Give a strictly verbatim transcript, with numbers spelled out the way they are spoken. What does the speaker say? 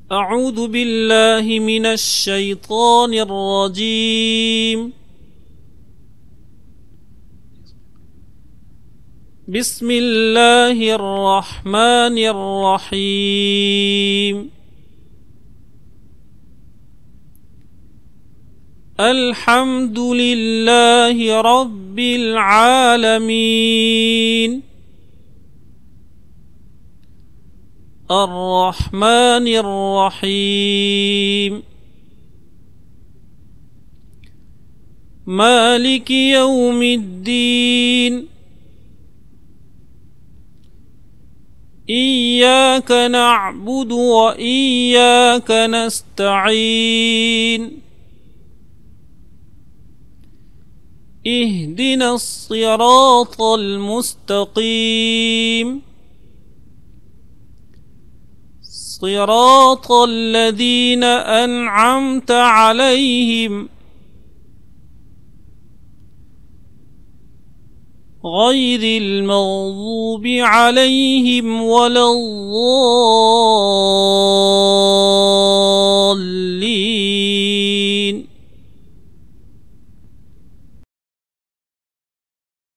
أعوذ بالله من الشيطان الرجيم. بسم الله الرحمن الرحيم. الحمد لله رب العالمين. الرحمن الرحيم. مالك يوم الدين. إياك نعبد وإياك نستعين. اهدنا الصراط المستقيم، صراط الذين أنعمت عليهم غير المغضوب عليهم ولا الضالين.